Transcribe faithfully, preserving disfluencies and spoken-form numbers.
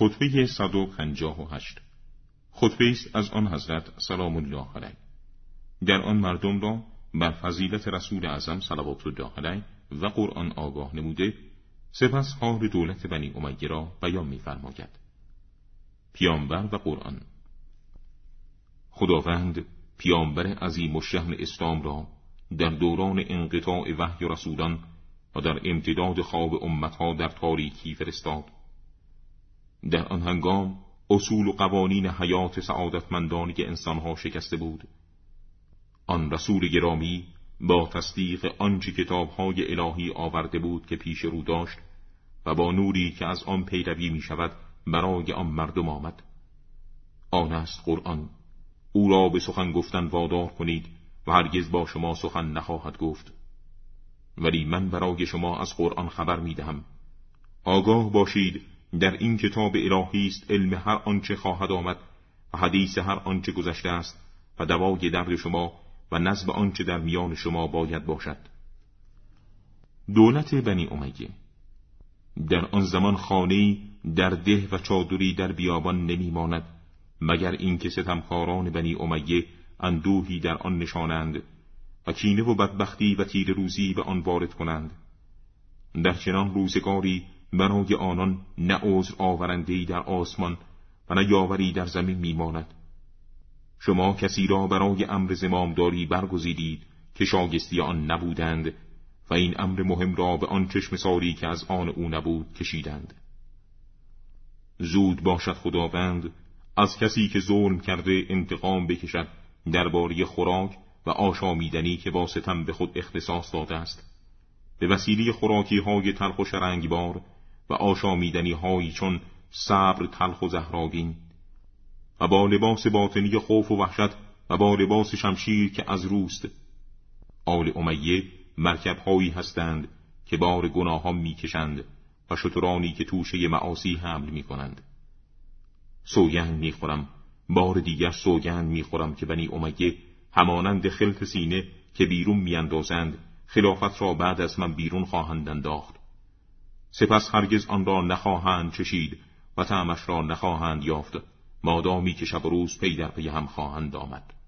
خطبه صد و پنجاه و هشت. خطبه است از آن حضرت سلام الله علیه. در آن مردم را بر فضیلت رسول اعظم صلوات الله علیه و قرآن آگاه نموده، سپس حال دولت بنی امیه را بیان می‌فرماید. پیامبر و قرآن. خداوند پیامبر عظیم الشأن اسلام را در دوران انقطاع وحی رسولان و در امتداد خواب امتها در تاریکی فرستاد. در آن هنگام اصول و قوانین حیات سعادتمندانی که انسانها شکسته بود. آن رسول گرامی با تصدیق آنچه کتابهای الهی آورده بود که پیش رو داشت و با نوری که از آن پیروی می شود برای آن مردم آمد. آن است قرآن. او را به سخن گفتن وادار کنید و هرگز با شما سخن نخواهد گفت. ولی من برای شما از قرآن خبر می دهم. آگاه باشید در این کتاب الهی است علم هر آنچه خواهد آمد و حدیث هر آنچه گذشته است و دوای درد شما و نظم آنچه در میان شما باید باشد. دولت بنی امیه. در آن زمان خانه‌ای در ده و چادری در بیابان نمی ماند مگر اینکه ستمکاران بنی امیه اندوهی در آن نشانند و کینه و بدبختی و تیر روزی به آن وارد کنند. در چنان روزگاری برای آنان نه عذر آورنده‌ای در آسمان و نه یاوری در زمین میماند. شما کسی را برای امر زمامداری برگزیدید که شایسته آن نبودند و این امر مهم را به آن چشم ساری که از آن او نبود کشیدند. زود باشد خداوند از کسی که ظلم کرده انتقام بکشد درباره خوراک و آشامیدنی که با ستم به خود اختصاص داده است، به وسیله خوراکی های تلخ و شرنگبار و آشامیدنی هایی چون صبر تلخ و زهرآگین و با لباس باطنی خوف و وحشت و با لباس شمشیر که از روست. آل امیه مرکب هایی هستند که بار گناهان می کشند و شترانی که توشه معاصی حمل می کنند. سوگند می خورم، بار دیگر سوگند می خورم که بنی امیه همانند خلط سینه که بیرون می اندازند خلافت را بعد از من بیرون خواهند انداخت. سپس هرگز آن را نخواهند چشید و طعمش را نخواهند یافت مادامی که شب و روز پی در پی هم خواهند آمد.